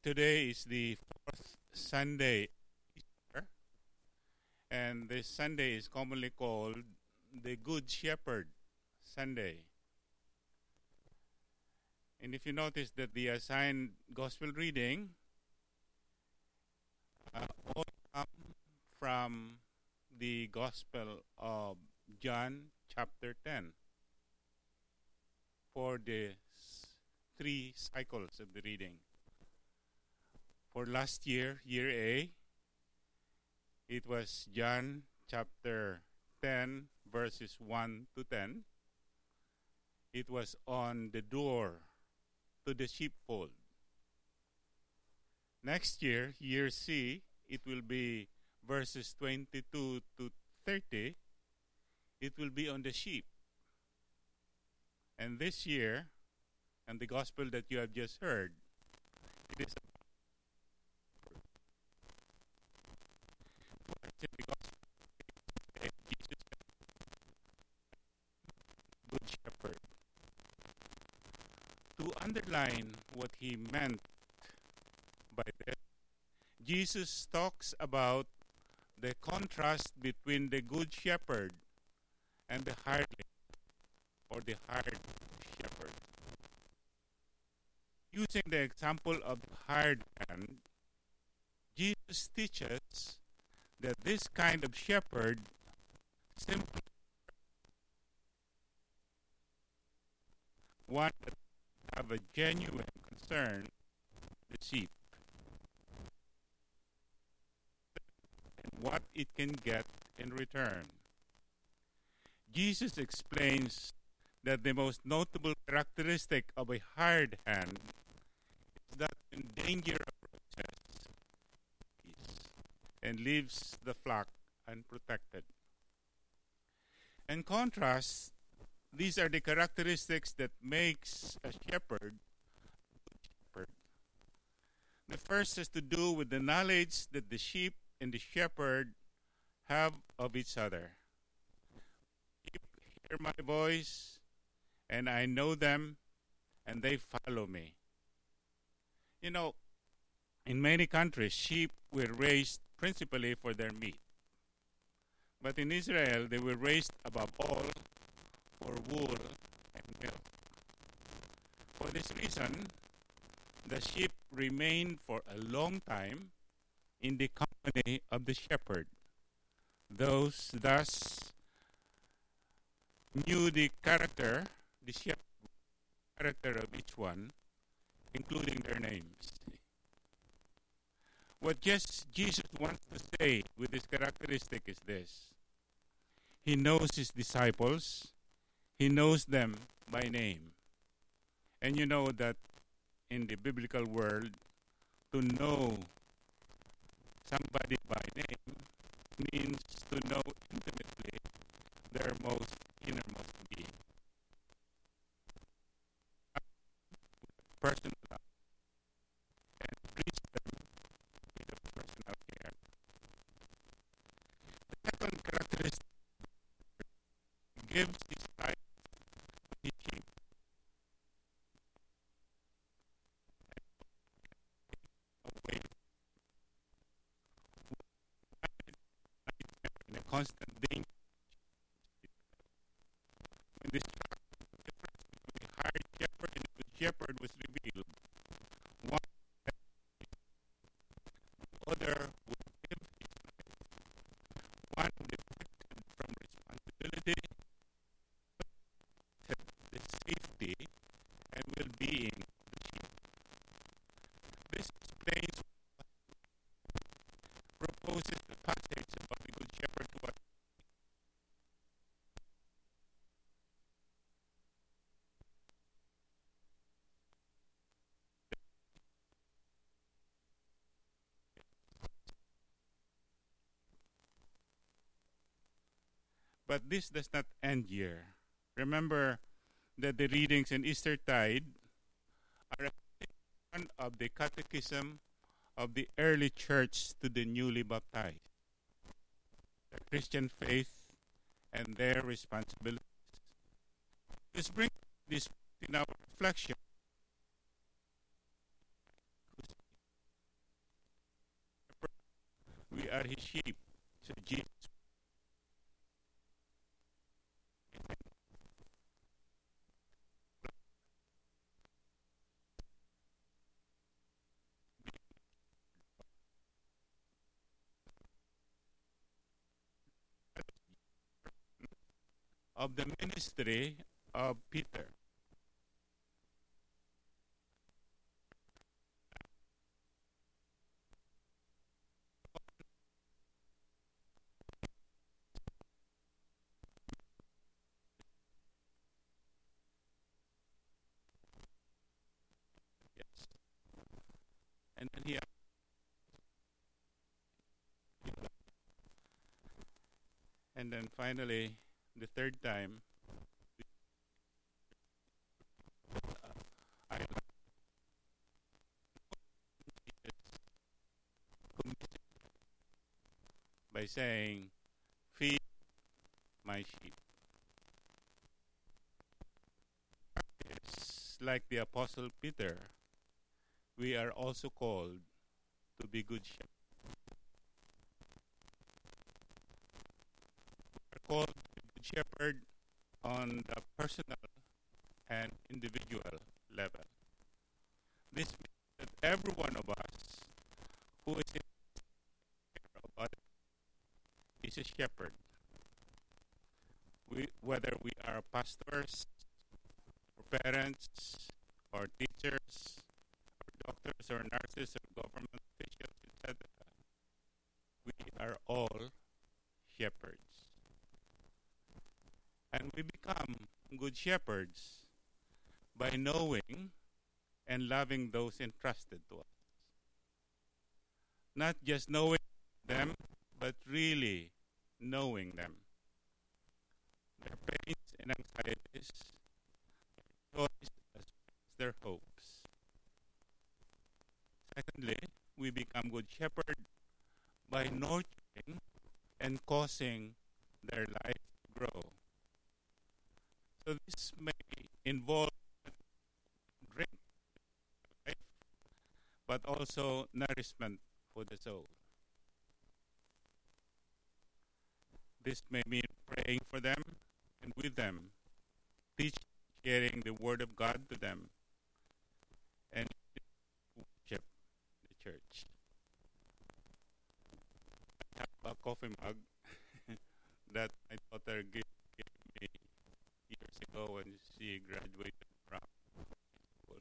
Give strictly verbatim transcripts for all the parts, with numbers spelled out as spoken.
Today is the fourth Sunday, Easter, and this Sunday is commonly called the Good Shepherd Sunday. And if you notice that the assigned gospel reading uh, all come from the Gospel of John chapter ten for the s- three cycles of the reading. For last year, year A, it was John chapter ten, verses one to ten. It was on the door to the sheepfold. Next year, year C, it will be verses twenty-two to thirty. It will be on the sheep. And this year, and the gospel that you have just heard, it is in the gospel of Jesus, Good Shepherd. To underline what he meant by this, Jesus talks about the contrast between the Good Shepherd and the hireling, or the hired shepherd. Using the example of the hired man, Jesus teaches that this kind of shepherd simply one that have a genuine concern for the sheep and what it can get in return. Jesus explains that the most notable characteristic of a hired hand is that when danger approaches and leaves the flock unprotected. In contrast, these are the characteristics that makes a shepherd a good shepherd. The first has to do with the knowledge that the sheep and the shepherd have of each other. Sheep hear my voice, and I know them, and they follow me. You know, in many countries, sheep were raised principally for their meat. But in Israel, they were raised above all for wool and milk. For this reason, the sheep remained for a long time in the company of the shepherd. Those thus knew the character, the shepherd character of each one, including their names. What just Jesus wants to say with this characteristic is this: he knows his disciples, he knows them by name. And you know that in the biblical world, to know somebody by name means to know intimately their most innermost being. Personal and treats them with a personal care. The second characteristic gives his life to his sheep. Away in a constant danger. When this difference between the hired shepherd and the good shepherd was revealed, one the other would give his life. One deflected from responsibility, the safety and well-being of the sheep. This explains proposes the passage about the good shepherd to us. But this does not end here. Remember that the readings in Eastertide are a one of the catechism of the early church to the newly baptized, the Christian faith and their responsibilities. This brings this in our reflection are his sheep. So Jesus of the ministry of Peter. Yes. And then he and then finally the third time uh, I by saying, feed my sheep. Yes, like the Apostle Peter, we are also called to be good shepherds. We are called to be good shepherd on the personal and individual level. This means that every one of us who is in care of others is a shepherd. We, whether we are pastors, or parents, or teachers, or doctors, or nurses, or government officials, et cetera, we are all shepherds. And we become good shepherds by knowing and loving those entrusted to us. Not just knowing them, but really knowing them. Their pains and anxieties, their joys as well as their hopes. Secondly, we become good shepherd by nurturing and causing their life to grow. So this may involve drink life, but also nourishment for the soul. This may mean praying for them and with them, teaching, sharing the word of God to them, and worship the church. I have a coffee mug that my daughter gave, gave me years ago when she graduated from school.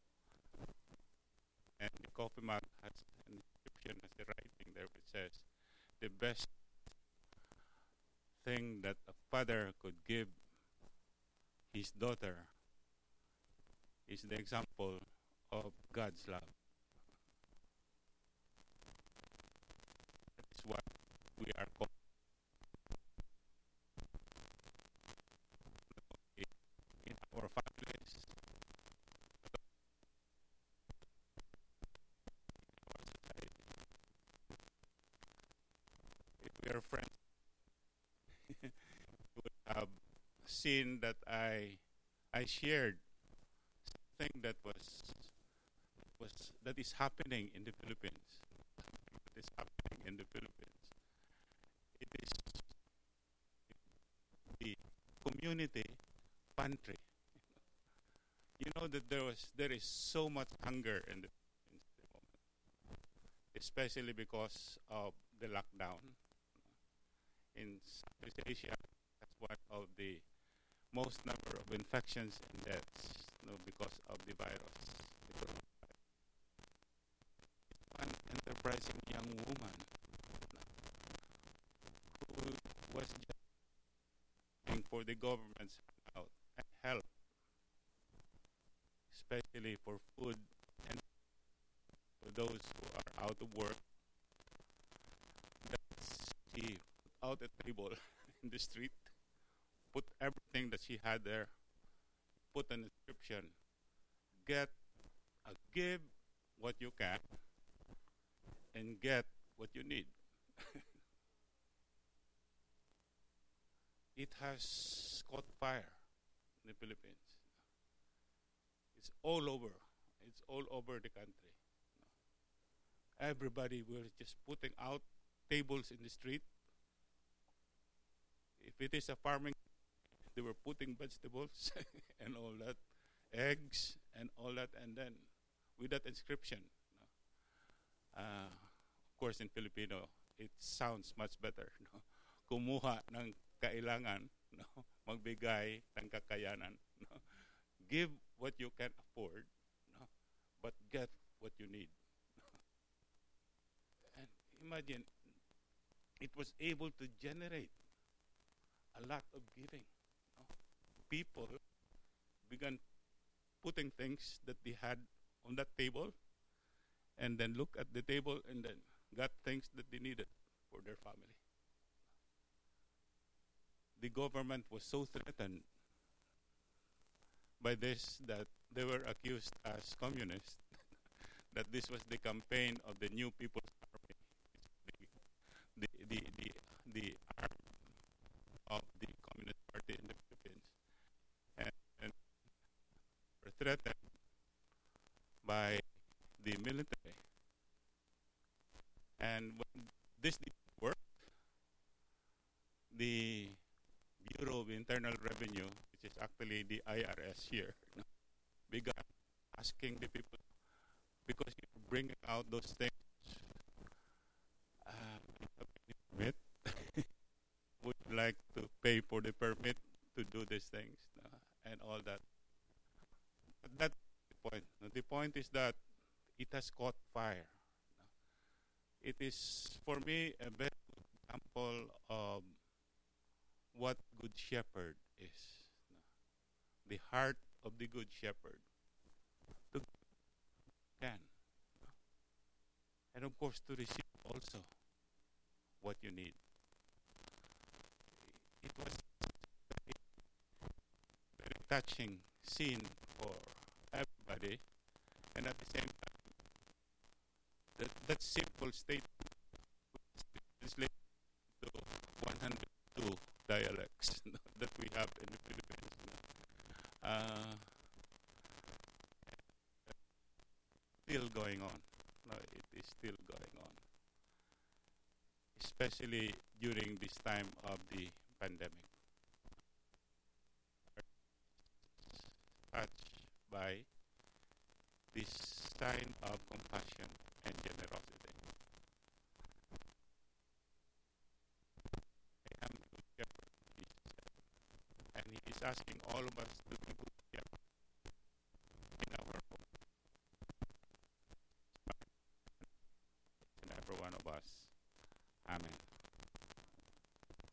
And the coffee mug has an inscription, has the writing there which says, the best thing that a father could give his daughter is the example of God's love. That is what we are called in our families, in our society. If we are friends, you would have seen that I I shared something that was was that is happening in the Philippines. That is happening in the Philippines. It is the community pantry. You know that there was there is so much hunger in the Philippines at the moment, especially because of the lockdown. In Southeast Asia, that's one of the most number of infections and deaths, you know, because of the virus. One enterprising young woman who was just looking for the government's out and help, especially for food and for those who are out of work. That's she put out a table in the street, put everything that she had there, put an inscription, get, uh, give what you can, and get what you need. It has caught fire in the Philippines. It's all over. It's all over the country. Everybody was just putting out tables in the street. If it is a farming, they were putting vegetables and all that, eggs and all that, and then with that inscription. Uh, of course, in Filipino, it sounds much better. No? Kumuha ng kailangan, no? Magbigay ng kakayanan. No? Give what you can afford, no? But get what you need. And imagine, it was able to generate a lot of giving. No? People began putting things that they had on that table, and then look at the table and then got things that they needed for their family. The government was so threatened by this that they were accused as communists, that this was the campaign of the New People's Army, the, the, the, the, the arm of the Communist Party in the Philippines, and, and were threatened by the military. And when this didn't work, the Bureau of Internal Revenue, which is actually the I R S here, began asking the people, because you're bringing out those things, uh, permit, would you like to pay for the permit to do these things, uh, and all that. But that's the point. The point is that it has caught fire. It is, for me, a very good example of what Good Shepherd is. The heart of the Good Shepherd. To can. And of course, to receive also what you need. It was a very touching scene for everybody, and at the same time, that, that simple statement translated to one hundred two dialects that we have in the Philippines. Uh, still going on. No, it is still going on. Especially during this time of the pandemic. Touched by this sign of compassion and generosity. I am the good shepherd, Jesus said. And he is asking all of us to be good